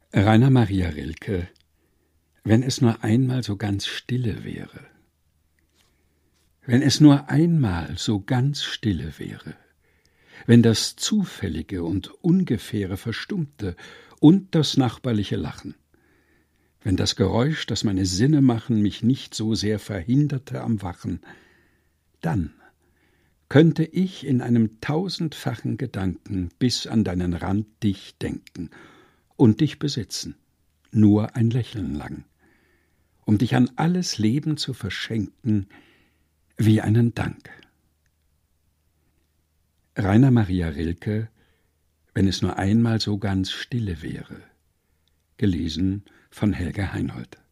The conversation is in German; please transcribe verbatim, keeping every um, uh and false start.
Rainer Maria Rilke: Wenn es nur einmal so ganz stille wäre. Wenn es nur einmal so ganz stille wäre, wenn das Zufällige und Ungefähre verstummte und das nachbarliche Lachen, wenn das Geräusch, das meine Sinne machen, mich nicht so sehr verhinderte am Wachen, dann könnte ich in einem tausendfachen Gedanken bis an deinen Rand dich denken und dich besitzen, nur ein Lächeln lang, um dich an alles Leben zu verschenken, wie einen Dank. Rainer Maria Rilke: Wenn es nur einmal so ganz stille wäre. Gelesen von Helga Heinold.